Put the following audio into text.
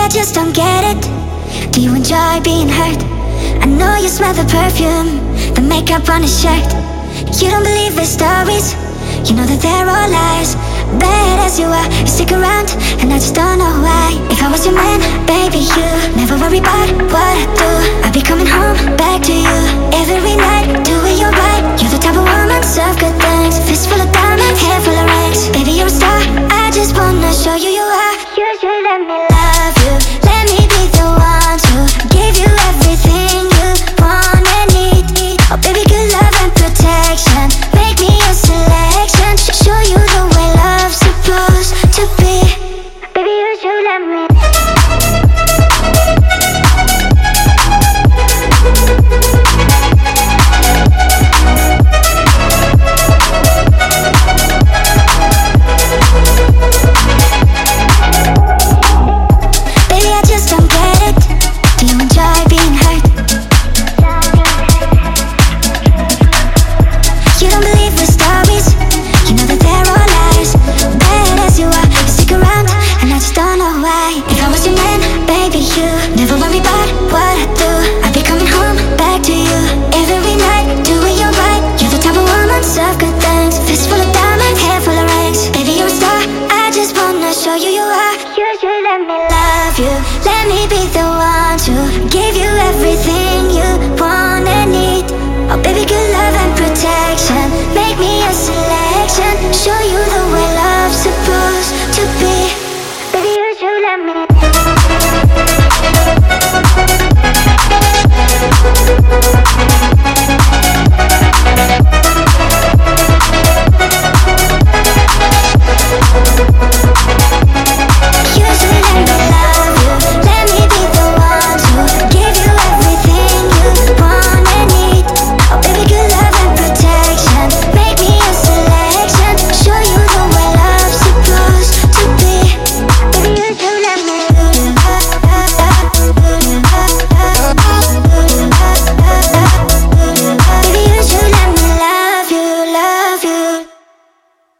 I just don't get it. Do you enjoy being hurt? I know you smell the perfume, the makeup on his shirt. You don't believe his stories, you know that they're all lies. Bad as you are, you stick around, and I just don't know why. If I was your man, baby, you never worry about what I do. I'll be coming home, back to you every night, doing you right. You're the type of woman, serve good things, fist full of diamonds, hair full of rings. Baby, you're a star, I just wanna show you you are. You should let me love you, let me be the one to give you everything you want and need. Oh baby, good love and protection, make me your selection, show you the way love's supposed to be. Baby, you should let me. Baby, I just don't get it. Do you enjoy being hurt? You don't believe the stories, you know that they're all lies. Bad as you are, you stick around, and I just don't know why. If I was your man, baby, you never worry about what I do. I'd be coming home, back to you every night, doing you right. You're the type of woman, serve good things, fist full of diamonds, hair full of rings. Baby, you're a star, I just wanna show you you are. You should let me love.